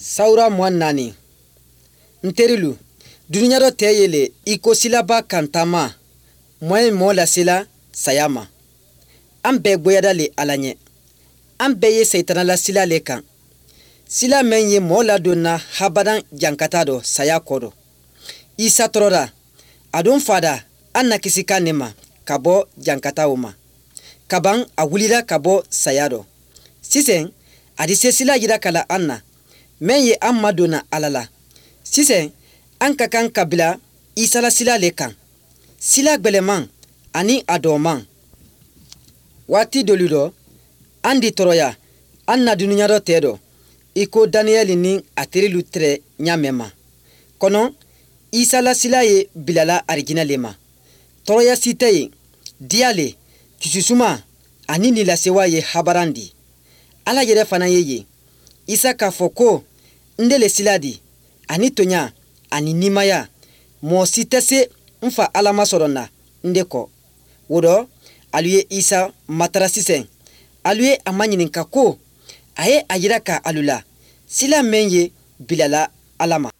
Saura Mwanani Nterilu Dunyaro teyele iko silaba kantama Mwen mola sila sayama Ambe boyada le alanye Ambe ye seitana la sila le kan Sila menye mola donna habadan jankatado saya kodo Isa torora Adon fada anna kisika nema kabo jankata uma Kabang awulira kabo sayado Sisen adise sila yira kala anna Menye amma donna alala Sisen anka kan kabila isala sila le kan Sila gbeleman ani adoman Wati doludo andi toroya anna dunyaro tedo Iko Daniel ni aterilu tre nyamema Kono isala sila ye bilala originalema Toroya site diale kisusuma ani nilasewa ye habarandi Ala yere fana ye Isa kafoko ndele siladi ani tonya ani nimaya mo sitese mfa alama sorona ndeko wodo aluye Isa matarasisen aluye amanyinin kako aye ajira ka alula sila menye bilala alama